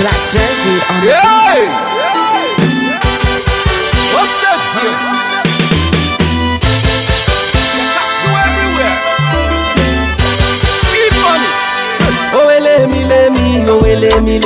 Black Jersey on the Hey! What's that here? That's everywhere. Be funny. Oh, let me. Oh, let me.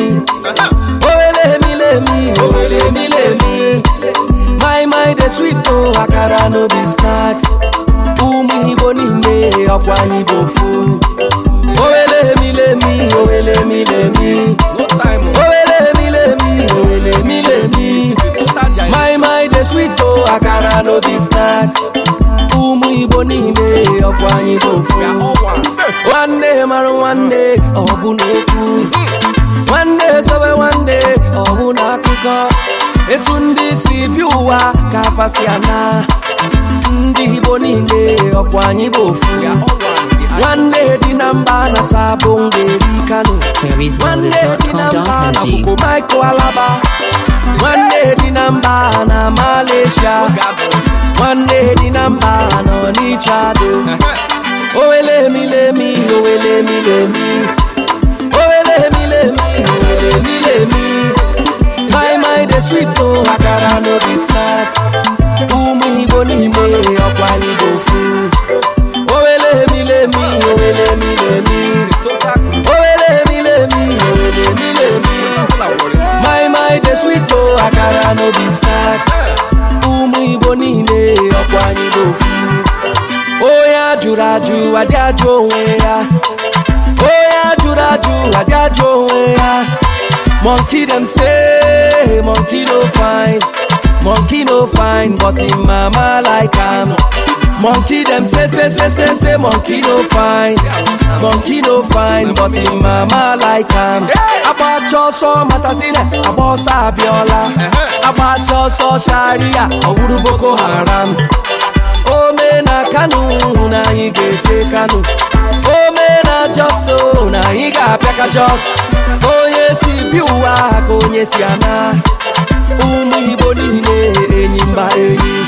My mind is sweet, oh, akara no be snacks. Umi bonine, okwani bofu. Oh, let me. No time. Oh, let me. My mind is sweet, oh, akara no be snacks. Umi bonine, okwani bofu. One day, maru one day, obunoku. One day, so one day, obunakuko. Etundi si biuwa kafasiana. Ndi bonine, okwani bofu. One day, di namba na sabonge rikano. One day, di namba na buko maiko alaba. One day, di namba na Malaysia. One day, di namba na Onichado. Oh, let me. Oh, let me. My mind is sweet, oh, akara no be snacks. Umi bonime, okwani bofu. Oh, let me. Oh, let me. My mind is sweet, oh, akara no be snacks. Umi bonime, okwani bofu. Oh, ya juraju, ajajo ya. Oh, ya juraju, ajajo ya. Monkey them say, monkey no fine, but in mama like am. Monkey them say, monkey no fine, but in mama like am. About your so matasine, about Sabiola, about your so Sharia, Uru Boko Haram. Oh mena kanu na ige kanu. Oh mena joso na iga peka jos. Oh yesi biwa ko yesi ana. Umu bonine enyimba eyi.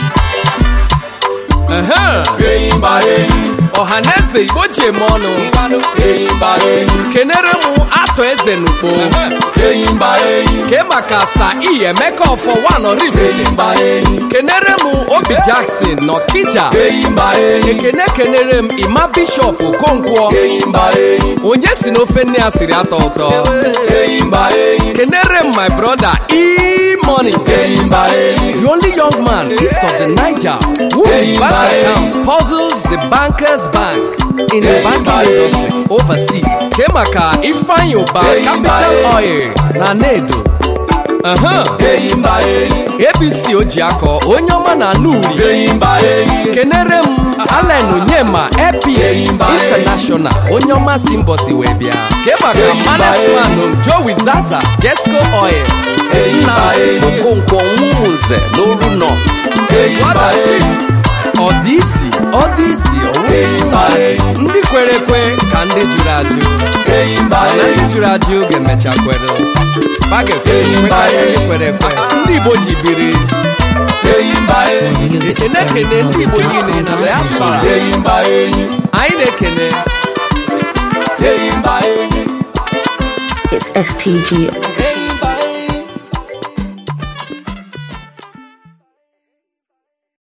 Enyimba eyi. Ohaneze iboje mono. Enyimba eyi. Kenere mu ato eze nupo. Enyimba eyi. Kemakasa iye make up for one or riff. Enyimba eyi. Kenere mu Obi Jackson no Kija. Enyimba eyi. Kenere mu Ima Bishop Okonkwo. Enyimba eyi. Onye si no fenne asiri atoto. Enyimba eyi. Kenere mu my brother E-Money. Enyimba eyi. The only young man east of the Niger who bank account puzzles the bankers bank in the banking industry overseas. Kemaka Ifeanyi Uba Capital Oil na Nedo. Enyimba eyi. ABC Ojiako Onyoma na Nuri. Enyimba eyi. Kenere m Allen Onyema EPS International Onyoma Simbosi Webia. Kemaka Manasman Joey Zaza Jesco Oil. Enyimba eyi. Okonkwo Nwumuze Loru North. Enyimba eyi. Odisi Enyimba eyi. ndị kwere ekwe ka ndị jụrụ ajụ. Enyimba Na eyi. ndị jụrụ ajụ ga-emecha kwere. Bagekwe Enyimba ka eyi. ndị kwere ekwe. Ndị Igbo ji biri. Enyimba eyi. Ekene ndị Igbo niile na diaspora. Enyimba eyi. Anyị na-ekene. Enyimba eyi. It's STG.